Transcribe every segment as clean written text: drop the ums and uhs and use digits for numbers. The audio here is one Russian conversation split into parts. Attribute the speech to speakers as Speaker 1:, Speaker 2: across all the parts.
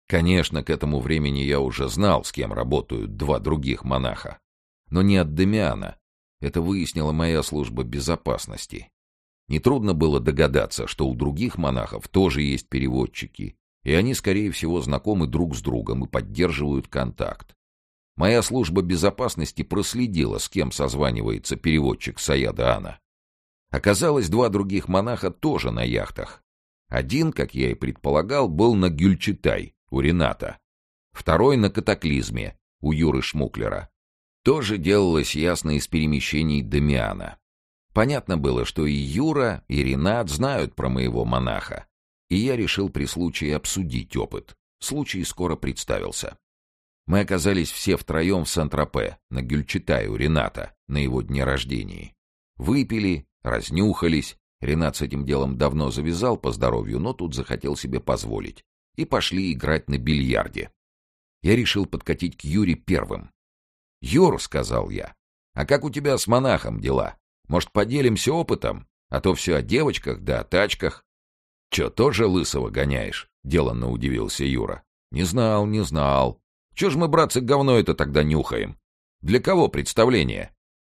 Speaker 1: Конечно, к этому времени я уже знал, с кем работают два других монаха. Но не от Дамиана. Это выяснила моя служба безопасности. Нетрудно было догадаться, что у других монахов тоже есть переводчики, и они, скорее всего, знакомы друг с другом и поддерживают контакт. Моя служба безопасности проследила, с кем созванивается переводчик Саяда Ана. Оказалось, два других монаха тоже на яхтах. Один, как я и предполагал, был на Гюльчатай, у Рената. Второй на Катаклизме, у Юры Шмуклера. Тоже делалось ясно из перемещений Дамиана. Понятно было, что и Юра, и Ренат знают про моего монаха. И я решил при случае обсудить опыт. Случай скоро представился. Мы оказались все втроем в Сан-Тропе, на Гюльчатай у Рената, на его дне рождения. Выпили, разнюхались. Ренат с этим делом давно завязал по здоровью, но тут захотел себе позволить. И пошли играть на бильярде. Я решил подкатить к Юре первым. «Юр», — сказал я, — «а как у тебя с монахом дела? Может, поделимся опытом? А то все о девочках да о тачках». «Че, тоже лысого гоняешь?» — деланно удивился Юра. «Не знал, не знал. Че ж мы, братцы, говно это тогда нюхаем? Для кого представление?»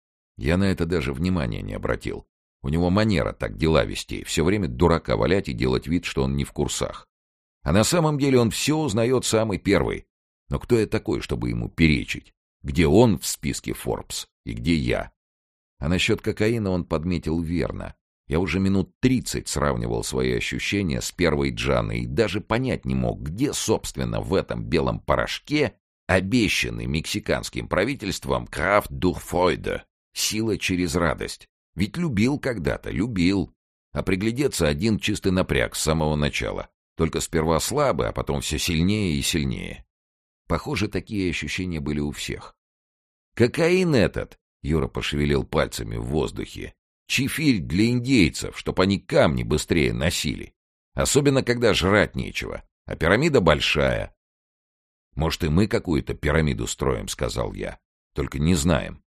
Speaker 1: Я на это даже внимания не обратил. У него манера так дела вести, все время дурака валять и делать вид, что он не в курсах. А на самом деле он все узнает самый первый. Но кто я такой, чтобы ему перечить? Где он в списке Forbes и где я? А насчет кокаина он подметил верно. Я уже минут 30 сравнивал свои ощущения с первой Джаной и даже понять не мог, где, собственно, в этом белом порошке обещанный мексиканским правительством «Крафт дух Фройде» — сила через радость. Ведь любил когда-то, любил. А приглядеться один чистый напряг с самого начала. Только сперва слабый, а потом все сильнее и сильнее. Похоже, такие ощущения были у всех. «Кокаин этот!» — Юра пошевелил пальцами в воздухе. «Чефирь для индейцев, чтоб они камни быстрее носили. Особенно, когда жрать нечего. А пирамида большая». «Может, и мы какую-то пирамиду строим», — сказал я. «Только не знаем».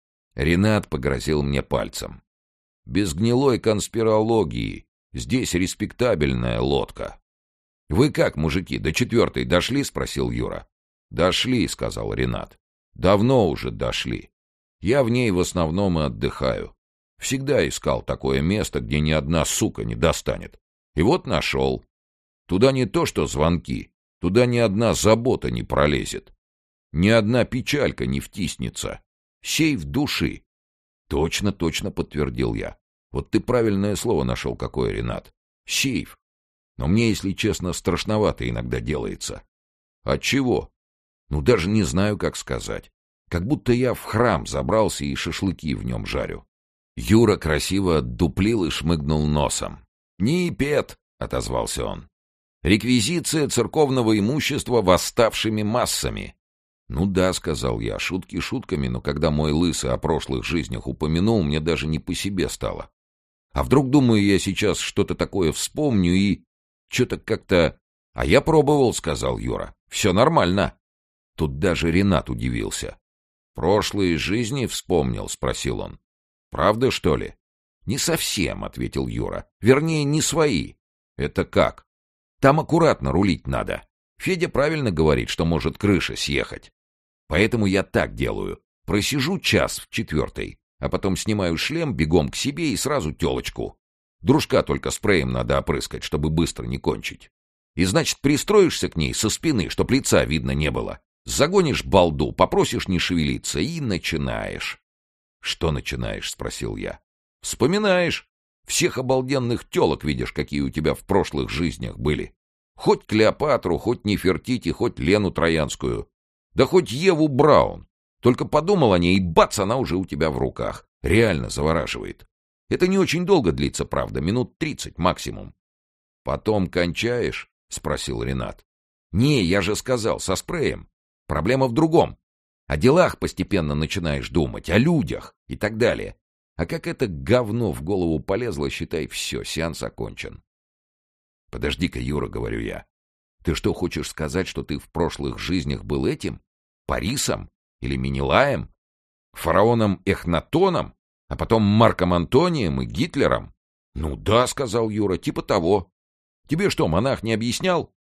Speaker 1: Ренат погрозил мне пальцем. «Без гнилой конспирологии. Здесь респектабельная лодка». «Вы как, мужики, до 4-й дошли?» — спросил Юра. «Дошли», — сказал Ренат. «Давно уже дошли. Я в ней в основном и отдыхаю. Всегда искал такое место, где ни одна сука не достанет. И вот нашел. Туда не то что звонки, туда ни одна забота не пролезет. Ни одна печалька не втиснется. Сейф души». «Точно, точно», — подтвердил я. «Вот ты правильное слово нашел какое, Ренат. Сейф. Но мне, если честно, страшновато иногда делается». «Отчего?» «Ну, даже не знаю, как сказать. Как будто я в храм забрался и шашлыки в нем жарю». Юра красиво отдуплил и шмыгнул носом. «Нипет», — отозвался он. «Реквизиция церковного имущества восставшими массами». «Ну да», — сказал я, — шутки шутками, но когда мой лысый о прошлых жизнях упомянул, мне даже не по себе стало. А вдруг, думаю, я сейчас что-то такое вспомню и... Что-то как-то... «А я пробовал», — сказал Юра. «Все нормально». Тут даже Ренат удивился. «Прошлые жизни вспомнил?» — спросил он. «Правда, что ли?» «Не совсем», — ответил Юра. «Вернее, не свои». «Это как?» «Там аккуратно рулить надо. Федя правильно говорит, что может крыша съехать. Поэтому я так делаю. Просижу час в 4-й, а потом снимаю шлем, бегом к себе и сразу тёлочку. Дружка только спреем надо опрыскать, чтобы быстро не кончить. И значит, пристроишься к ней со спины, чтоб лица видно не было. Загонишь балду, попросишь не шевелиться и начинаешь». «Что начинаешь?» — спросил я. «Вспоминаешь. Всех обалденных тёлок видишь, какие у тебя в прошлых жизнях были. Хоть Клеопатру, хоть Нефертити, хоть Лену Троянскую. Да хоть Еву Браун. Только подумал о ней, и бац, она уже у тебя в руках. Реально завораживает. Это не очень долго длится, правда, минут 30 максимум». «Потом кончаешь?» — спросил Ренат. «Не, я же сказал, со спреем. Проблема в другом. О делах постепенно начинаешь думать, о людях и так далее. А как это говно в голову полезло, считай, все, сеанс окончен». «Подожди-ка, Юра, — говорю я, — ты что, хочешь сказать, что ты в прошлых жизнях был этим? Парисом? Или Менелаем? Фараоном Эхнатоном? А потом Марком Антонием и Гитлером?» «Ну да, — сказал Юра, — типа того. Тебе что, монах не объяснял?»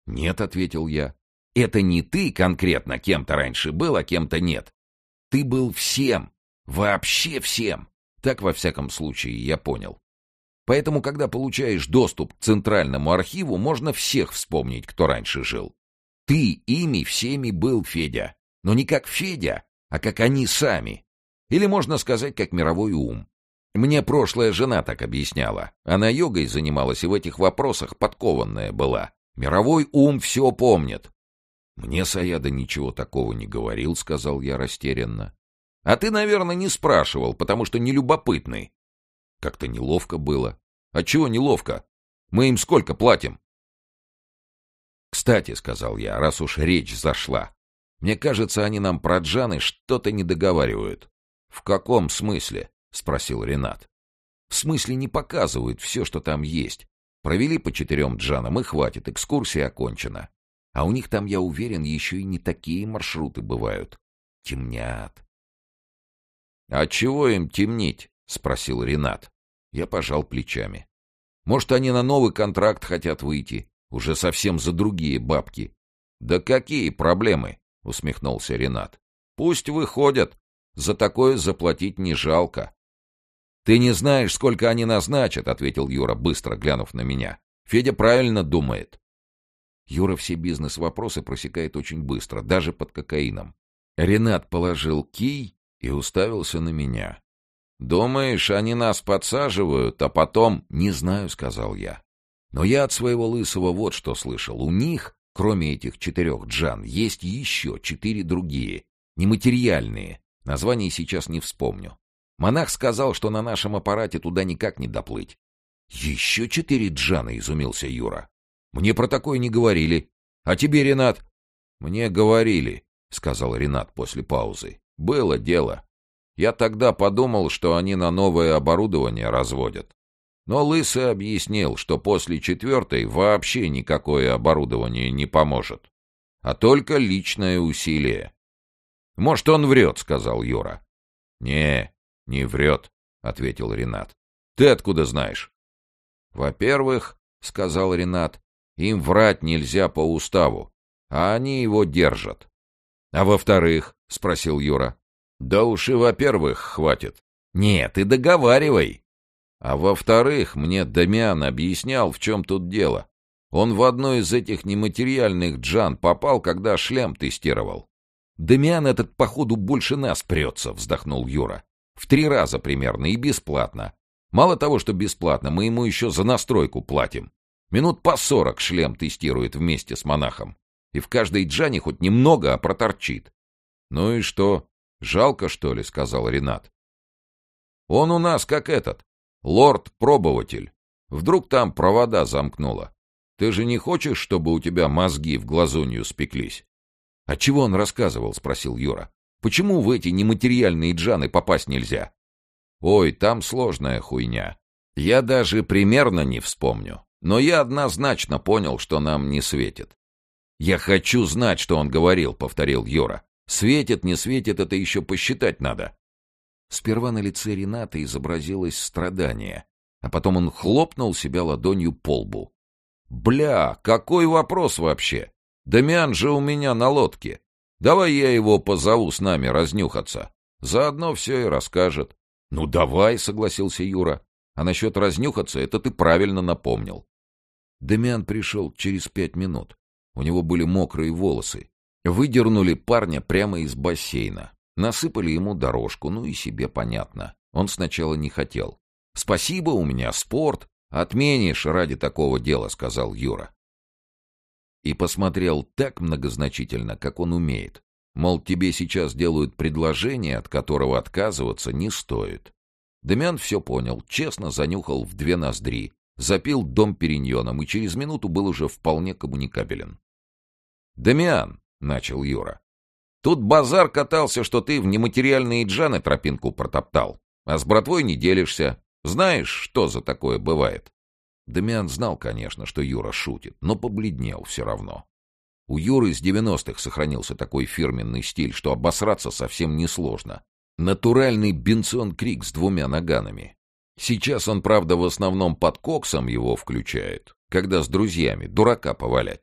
Speaker 1: «Нет», — ответил я. «Это не ты конкретно кем-то раньше был, а кем-то нет. Ты был всем, вообще всем. Так, во всяком случае, я понял. Поэтому, когда получаешь доступ к центральному архиву, можно всех вспомнить, кто раньше жил. Ты ими всеми был, Федя. Но не как Федя, а как они сами. Или, можно сказать, как мировой ум. Мне прошлая жена так объясняла. Она йогой занималась и в этих вопросах подкованная была. Мировой ум все помнит». «Мне Саяда ничего такого не говорил», — сказал я растерянно. «А ты, наверное, не спрашивал, потому что нелюбопытный». Как-то неловко было. «А чего неловко? Мы им сколько платим?» «Кстати», — сказал я, — «раз уж речь зашла, мне кажется, они нам про джаны что-то не договаривают». «В каком смысле?» — спросил Ренат. «В смысле не показывают все, что там есть. Провели по 4 джанам и хватит, экскурсия окончена. А у них там, я уверен, еще и не такие маршруты бывают. Темнят». «А чего им темнить?» — спросил Ренат. Я пожал плечами. «Может, они на новый контракт хотят выйти, уже совсем за другие бабки». «Да какие проблемы?» — усмехнулся Ренат. «Пусть выходят. За такое заплатить не жалко». «Ты не знаешь, сколько они назначат», — ответил Юра, быстро глянув на меня. «Федя правильно думает». Юра все бизнес-вопросы просекает очень быстро, даже под кокаином. Ренат положил кий и уставился на меня. «Думаешь, они нас подсаживают, а потом...» «Не знаю», — сказал я. «Но я от своего лысого вот что слышал. У них, кроме этих 4 джан, есть еще 4 другие, нематериальные. Название сейчас не вспомню. Монах сказал, что на нашем аппарате туда никак не доплыть». «Еще 4 джана?» — изумился Юра. «Мне про такое не говорили. А тебе, Ренат?» «Мне говорили», — сказал Ренат после паузы. «Было дело. Я тогда подумал, что они на новое оборудование разводят. Но Лысый объяснил, что после 4 вообще никакое оборудование не поможет, а только личное усилие». «Может, он врет», — сказал Юра. Не врет», — ответил Ренат. «Ты откуда знаешь?» «Во-первых, — сказал Ренат, — им врать нельзя по уставу, а они его держат». «А во-вторых?» — спросил Юра. «Да уж и во-первых хватит». «Нет, ты договаривай». «А во-вторых, мне Дамиан объяснял, в чем тут дело. Он в одну из этих нематериальных джан попал, когда шлем тестировал». «Дамиан этот, походу, больше нас прется», — вздохнул Юра. «В 3 раза примерно и бесплатно. Мало того, что бесплатно, мы ему еще за настройку платим. Минут по 40 шлем тестирует вместе с монахом. И в каждой джане хоть немного, а проторчит». «Ну и что? Жалко, что ли?» — сказал Ренат. «Он у нас как этот, лорд-пробователь. Вдруг там провода замкнуло. Ты же не хочешь, чтобы у тебя мозги в глазунью спеклись?» «А чего он рассказывал?» — спросил Юра. «Почему в эти нематериальные джаны попасть нельзя?» «Ой, там сложная хуйня. Я даже примерно не вспомню. Но я однозначно понял, что нам не светит». «Я хочу знать, что он говорил», — повторил Юра. «Светит, не светит, это еще посчитать надо». Сперва на лице Рената изобразилось страдание, а потом он хлопнул себя ладонью по лбу. «Бля, какой вопрос вообще? Дамиан же у меня на лодке. Давай я его позову с нами разнюхаться. Заодно все и расскажет». «Ну давай», — согласился Юра. «А насчет разнюхаться, это ты правильно напомнил». Дамиан пришел через 5 минут. У него были мокрые волосы. Выдернули парня прямо из бассейна. Насыпали ему дорожку, ну и себе понятно. Он сначала не хотел. «Спасибо, у меня спорт. Отменишь ради такого дела», — сказал Юра. И посмотрел так многозначительно, как он умеет. Мол, тебе сейчас делают предложение, от которого отказываться не стоит. Дамиан все понял, честно занюхал в 2 ноздри, запил дом периньоном и через минуту был уже вполне коммуникабелен. «Дамиан», — начал Юра, — «тут базар катался, что ты в нематериальные джаны тропинку протоптал, а с братвой не делишься. Знаешь, что за такое бывает?» Дамиан знал, конечно, что Юра шутит, но побледнел все равно. У Юры с 90-х сохранился такой фирменный стиль, что обосраться совсем несложно. Натуральный Бенсон Крик с 2 наганами. Сейчас он, правда, в основном под коксом его включает, когда с друзьями дурака повалять.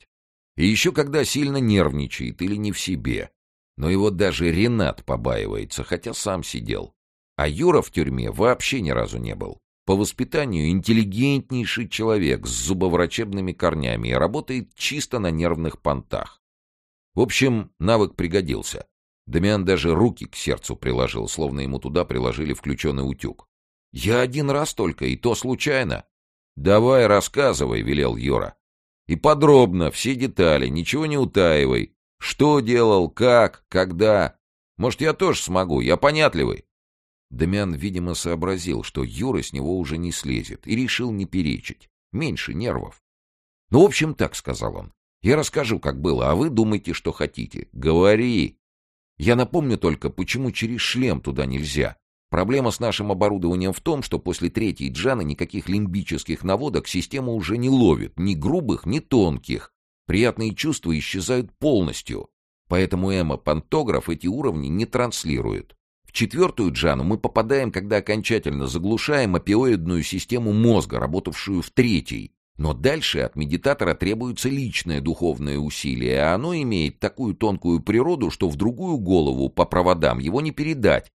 Speaker 1: И еще когда сильно нервничает или не в себе. Но его даже Ренат побаивается, хотя сам сидел. А Юра в тюрьме вообще ни разу не был. По воспитанию интеллигентнейший человек с зубоврачебными корнями и работает чисто на нервных понтах. В общем, навык пригодился. Дамиан даже руки к сердцу приложил, словно ему туда приложили включенный утюг. «Я один раз только, и то случайно». «Давай, рассказывай», — велел Юра. «И подробно, все детали, ничего не утаивай. Что делал, как, когда. Может, я тоже смогу, я понятливый». Дамиан, видимо, сообразил, что Юра с него уже не слезет, и решил не перечить. Меньше нервов. «Ну, в общем, так», — сказал он. «Я расскажу, как было, а вы думайте, что хотите. Говори. Я напомню только, почему через шлем туда нельзя. Проблема с нашим оборудованием в том, что после третьей джаны никаких лимбических наводок система уже не ловит, ни грубых, ни тонких. Приятные чувства исчезают полностью. Поэтому эмо-пантограф эти уровни не транслирует. В четвертую джану мы попадаем, когда окончательно заглушаем опиоидную систему мозга, работавшую в третьей. Но дальше от медитатора требуется личное духовное усилие, а оно имеет такую тонкую природу, что в другую голову по проводам его не передать.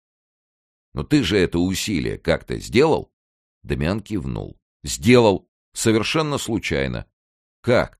Speaker 1: Но ты же это усилие как-то сделал?» Дамиан кивнул. «Сделал. Совершенно случайно». «Как?»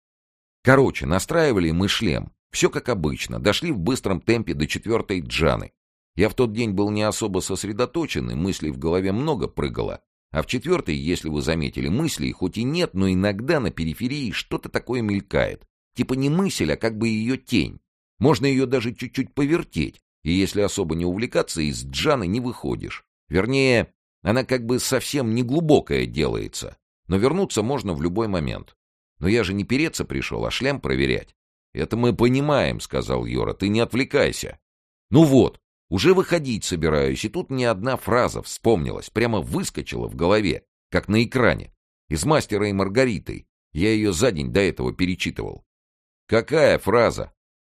Speaker 1: «Короче, настраивали мы шлем. Все как обычно. Дошли в быстром темпе до четвертой джаны. Я в тот день был не особо сосредоточен, и мыслей в голове много прыгало. А в четвертой, если вы заметили, мыслей хоть и нет, но иногда на периферии что-то такое мелькает. Типа не мысль, а как бы ее тень. Можно ее даже чуть-чуть повертеть, и если особо не увлекаться, из джаны не выходишь. Вернее, она как бы совсем не глубокая делается, но вернуться можно в любой момент. Но я же не переться пришел, а шлем проверять». «Это мы понимаем», — сказал Юра, — «ты не отвлекайся». «Ну вот. Уже выходить собираюсь, и тут мне одна фраза вспомнилась, прямо выскочила в голове, как на экране. Из «Мастера и Маргариты». Я ее за день до этого перечитывал. «Какая фраза?»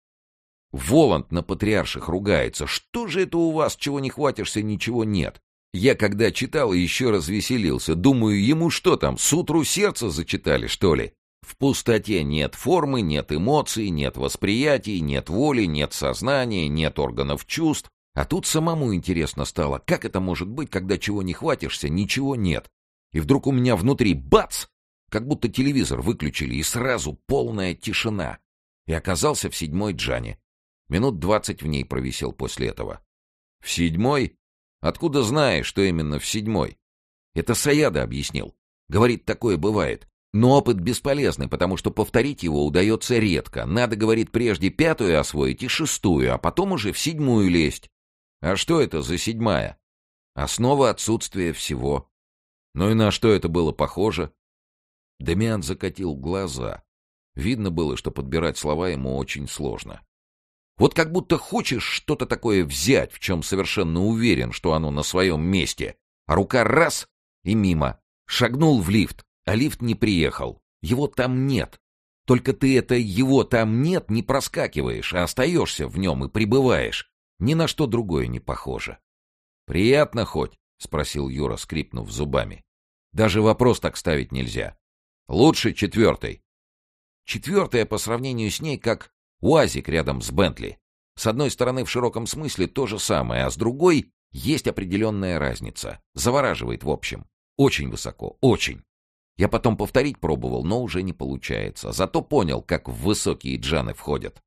Speaker 1: Воланд на патриарших ругается. «Что же это у вас, чего не хватишься, ничего нет?» Я когда читал, еще развеселился. Думаю, ему что там, сутру сердца зачитали, что ли? В пустоте нет формы, нет эмоций, нет восприятий, нет воли, нет сознания, нет органов чувств. А тут самому интересно стало, как это может быть, когда чего не хватишься, ничего нет. И вдруг у меня внутри бац! Как будто телевизор выключили, и сразу полная тишина. И оказался в седьмой джане. Минут 20 в ней провисел после этого. В седьмой? Откуда знаешь, что именно в седьмой? Это Саяда объяснил. Говорит, такое бывает. Но опыт бесполезный, потому что повторить его удается редко. Надо, говорит, прежде пятую освоить и шестую, а потом уже в седьмую лезть. А что это за седьмая? Основа отсутствия всего. Ну и на что это было похоже? Дамиан закатил глаза. Видно было, что подбирать слова ему очень сложно. Вот как будто хочешь что-то такое взять, в чем совершенно уверен, что оно на своем месте, а рука раз — и мимо. Шагнул в лифт, а лифт не приехал. Его там нет. Только ты это «его там нет» не проскакиваешь, а остаешься в нем и пребываешь. Ни на что другое не похоже. «Приятно хоть?» — спросил Юра, скрипнув зубами. «Даже вопрос так ставить нельзя. Лучше четвертой». Четвертая по сравнению с ней как УАЗик рядом с Бентли. С одной стороны, в широком смысле то же самое, а с другой есть определенная разница. Завораживает в общем. Очень высоко, очень. Я потом повторить пробовал, но уже не получается. Зато понял, как в высокие джаны входят.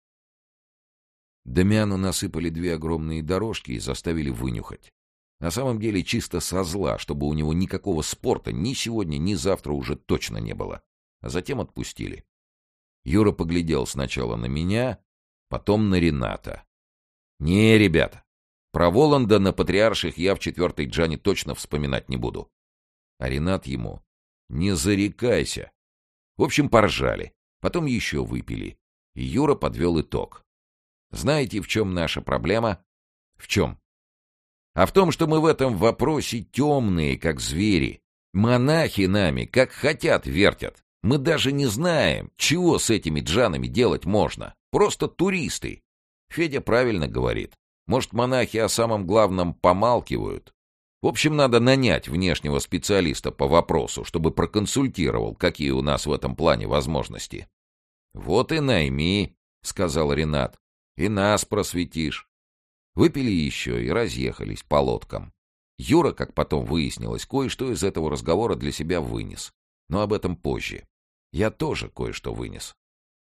Speaker 1: Дамиану насыпали 2 огромные дорожки и заставили вынюхать. На самом деле чисто со зла, чтобы у него никакого спорта ни сегодня, ни завтра уже точно не было. А затем отпустили. Юра поглядел сначала на меня, потом на Рената. «Не, ребята, про Воланда на патриарших я в четвертой джане точно вспоминать не буду». А Ренат ему: «Не зарекайся». В общем, поржали. Потом еще выпили. И Юра подвел итог. «Знаете, в чем наша проблема?» «В чем?» «А в том, что мы в этом вопросе темные, как звери. Монахи нами, как хотят, вертят. Мы даже не знаем, чего с этими джанами делать можно. Просто туристы». Федя правильно говорит. Может, монахи о самом главном помалкивают? В общем, надо нанять внешнего специалиста по вопросу, чтобы проконсультировал, какие у нас в этом плане возможности. «Вот и найми», — сказал Ренат, — «и нас просветишь». Выпили еще и разъехались по лодкам. Юра, как потом выяснилось, кое-что из этого разговора для себя вынес. Но об этом позже. Я тоже кое-что вынес.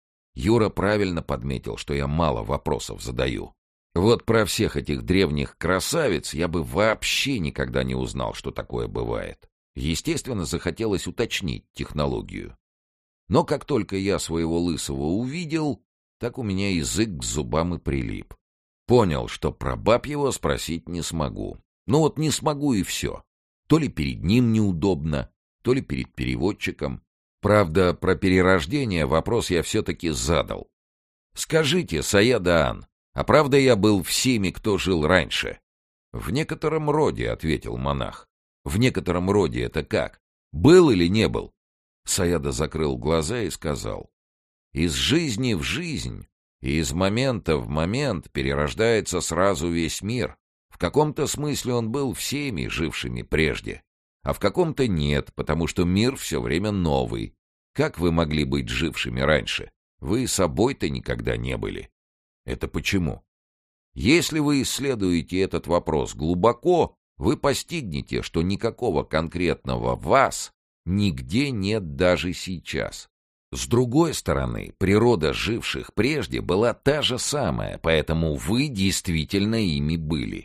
Speaker 1: Юра правильно подметил, что я мало вопросов задаю. Вот про всех этих древних красавиц я бы вообще никогда не узнал, что такое бывает. Естественно, захотелось уточнить технологию. Но как только я своего лысого увидел, так у меня язык к зубам и прилип. Понял, что про баб его спросить не смогу. Ну вот не смогу и все. То ли перед ним неудобно, то ли перед переводчиком. Правда, про перерождение вопрос я все-таки задал. «Скажите, Саяда-ан, а правда я был всеми, кто жил раньше?» «В некотором роде», — ответил монах. «В некотором роде это как? Был или не был?» Саяда закрыл глаза и сказал: «Из жизни в жизнь и из момента в момент перерождается сразу весь мир. В каком-то смысле он был всеми, жившими прежде, а в каком-то нет, потому что мир все время новый. Как вы могли быть жившими раньше? Вы собой-то никогда не были». «Это почему?» «Если вы исследуете этот вопрос глубоко, вы постигнете, что никакого конкретного вас нигде нет даже сейчас. С другой стороны, природа живших прежде была та же самая, поэтому вы действительно ими были.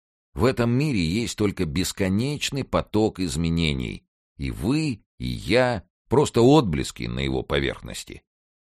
Speaker 1: В этом мире есть только бесконечный поток изменений, и вы, и я — просто отблески на его поверхности».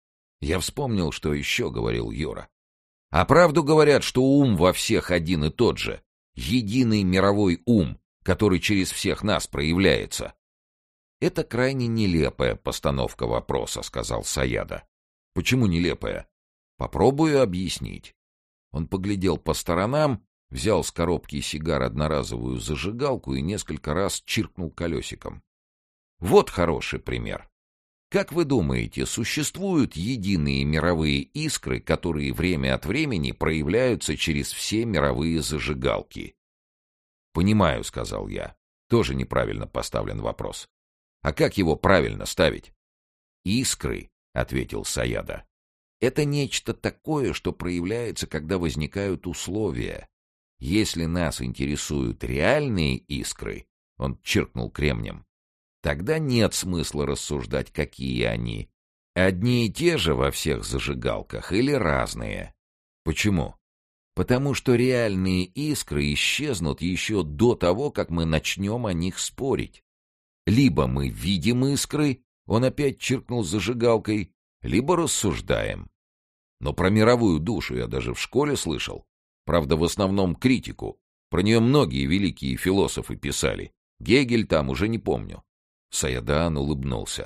Speaker 1: Я вспомнил, что еще говорил Юра. «А правду говорят, что ум во всех один и тот же, единый мировой ум, который через всех нас проявляется». «Это крайне нелепая постановка вопроса», — сказал Саяда. «Почему нелепая?» «Попробую объяснить». Он поглядел по сторонам, взял с коробки сигар одноразовую зажигалку и несколько раз чиркнул колесиком. «Вот хороший пример. Как вы думаете, существуют единые мировые искры, которые время от времени проявляются через все мировые зажигалки?» «Понимаю», — сказал я. Тоже неправильно поставлен вопрос. «А как его правильно ставить?» «Искры», — ответил Саяда. «Это нечто такое, что проявляется, когда возникают условия. Если нас интересуют реальные искры», — он чиркнул кремнем, «тогда нет смысла рассуждать, какие они. Одни и те же во всех зажигалках или разные?» «Почему?» «Потому что реальные искры исчезнут еще до того, как мы начнем о них спорить. Либо мы видим искры», — он опять чиркнул зажигалкой, «либо рассуждаем. Но про мировую душу я даже в школе слышал. Правда, в основном критику. Про нее многие великие философы писали. Гегель там, уже не помню». Саядаан улыбнулся.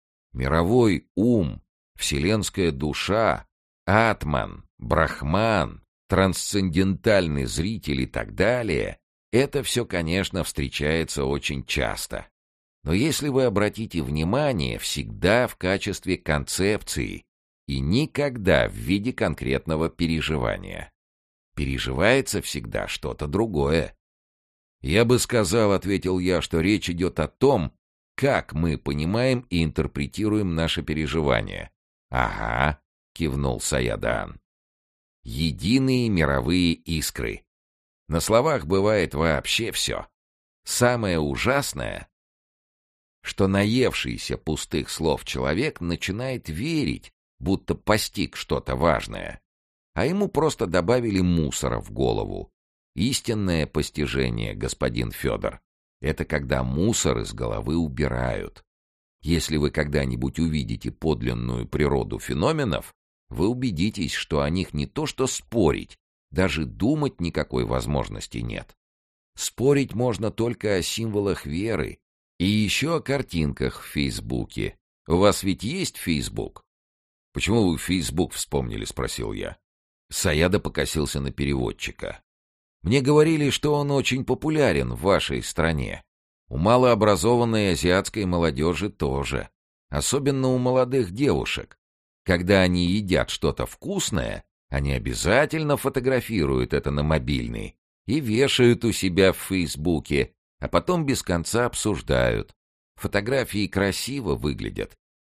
Speaker 1: «Мировой ум, вселенская душа, атман, брахман, трансцендентальный зритель и так далее — это все, конечно, встречается очень часто. Но если вы обратите внимание, всегда в качестве концепции и никогда в виде конкретного переживания. Переживается всегда что-то другое». «Я бы сказал, — ответил я, — что речь идет о том, как мы понимаем и интерпретируем наши переживания». «Ага», — кивнул Саядаан. «Единые мировые искры. На словах бывает вообще все. Самое ужасное, что наевшийся пустых слов человек начинает верить, будто постиг что-то важное, а ему просто добавили мусора в голову. Истинное постижение, господин Федор, это когда мусор из головы убирают. Если вы когда-нибудь увидите подлинную природу феноменов, вы убедитесь, что о них не то что спорить, даже думать никакой возможности нет. Спорить можно только о символах веры и еще о картинках в Фейсбуке. У вас ведь есть Фейсбук?» «Почему вы Фейсбук вспомнили?» — спросил я. Саяда покосился на переводчика. «Мне говорили, что он очень популярен в вашей стране. У малообразованной азиатской молодежи тоже. Особенно у молодых девушек. Когда они едят что-то вкусное, они обязательно фотографируют это на мобильный и вешают у себя в Фейсбуке, а потом без конца обсуждают. Фотографии красиво выглядят,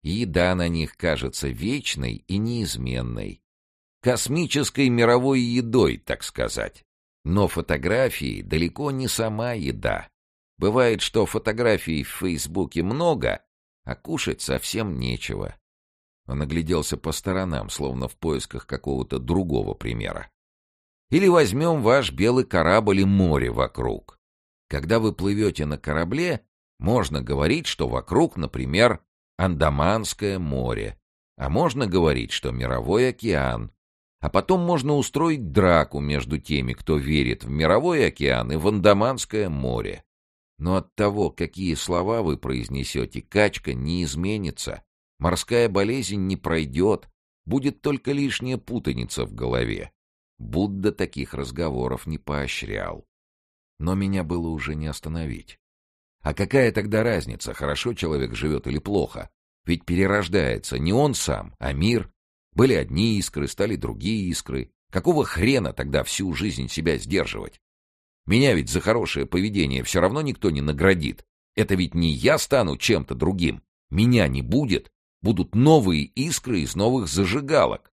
Speaker 1: и еда на них кажется вечной и неизменной. Космической мировой едой, так сказать. Но фотографии далеко не сама еда. Бывает, что фотографий в Фейсбуке много, а кушать совсем нечего. Он огляделся по сторонам, словно в поисках какого-то другого примера. Или возьмем ваш белый корабль и море вокруг. Когда вы плывете на корабле, можно говорить, что вокруг, например, Андаманское море, а можно говорить, что мировой океан. А потом можно устроить драку между теми, кто верит в мировой океан и в Андаманское море. Но от того, какие слова вы произнесете, качка не изменится, морская болезнь не пройдет, будет только лишняя путаница в голове. Будда таких разговоров не поощрял. Но меня было уже не остановить. А какая тогда разница, хорошо человек живет или плохо? Ведь перерождается не он сам, а мир. Были одни искры, стали другие искры. Какого хрена тогда всю жизнь себя сдерживать? Меня ведь за хорошее поведение все равно никто не наградит. Это ведь не я стану чем-то другим. Меня не будет. Будут новые искры из новых зажигалок.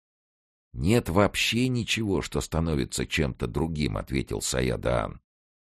Speaker 1: «Нет вообще ничего, что становится чем-то другим», — ответил Саядаан.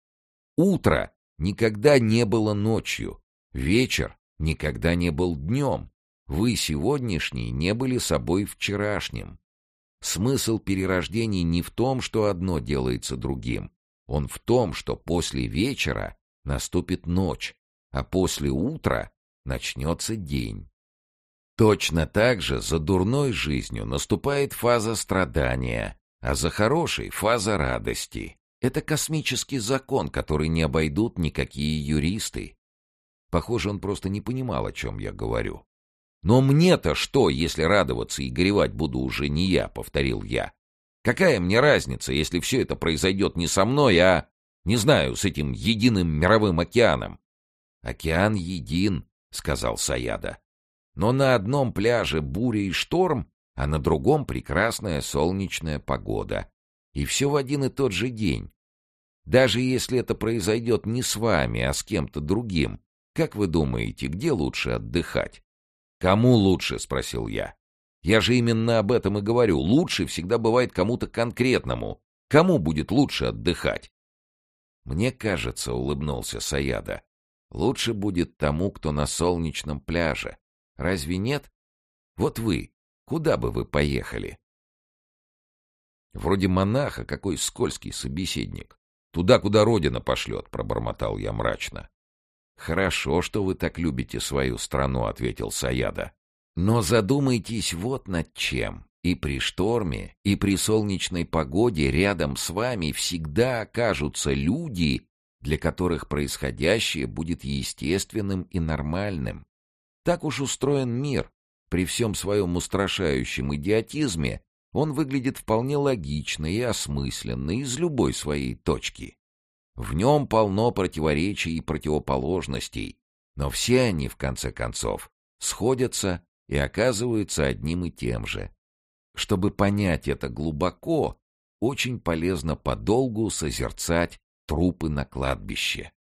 Speaker 1: «Утро никогда не было ночью, вечер никогда не был днем. Вы сегодняшний не были собой вчерашним. Смысл перерождений не в том, что одно делается другим. Он в том, что после вечера наступит ночь, а после утра начнется день. Точно так же за дурной жизнью наступает фаза страдания, а за хорошей — фаза радости. Это космический закон, который не обойдут никакие юристы». Похоже, он просто не понимал, о чем я говорю. «Но мне-то что, если радоваться и горевать буду уже не я», — повторил я. «Какая мне разница, если все это произойдет не со мной, а, не знаю, с этим единым мировым океаном?» «Океан един», — сказал Саяда. «Но на одном пляже буря и шторм, а на другом прекрасная солнечная погода. И все в один и тот же день. Даже если это произойдет не с вами, а с кем-то другим, как вы думаете, где лучше отдыхать?» «Кому лучше?» — спросил я. «Я же именно об этом и говорю. Лучше всегда бывает кому-то конкретному. Кому будет лучше отдыхать?» «Мне кажется», — улыбнулся Саяда, — «лучше будет тому, кто на солнечном пляже. Разве нет? Вот вы, куда бы вы поехали?» «Вроде монаха, какой скользкий собеседник. Туда, куда Родина пошлет», — пробормотал я мрачно. «Хорошо, что вы так любите свою страну», — ответил Саяда. «Но задумайтесь вот над чем. И при шторме, и при солнечной погоде рядом с вами всегда окажутся люди, для которых происходящее будет естественным и нормальным. Так уж устроен мир. При всем своем устрашающем идиотизме он выглядит вполне логично и осмысленно из любой своей точки. В нем полно противоречий и противоположностей, но все они, в конце концов, сходятся и оказываются одним и тем же. Чтобы понять это глубоко, очень полезно подолгу созерцать трупы на кладбище.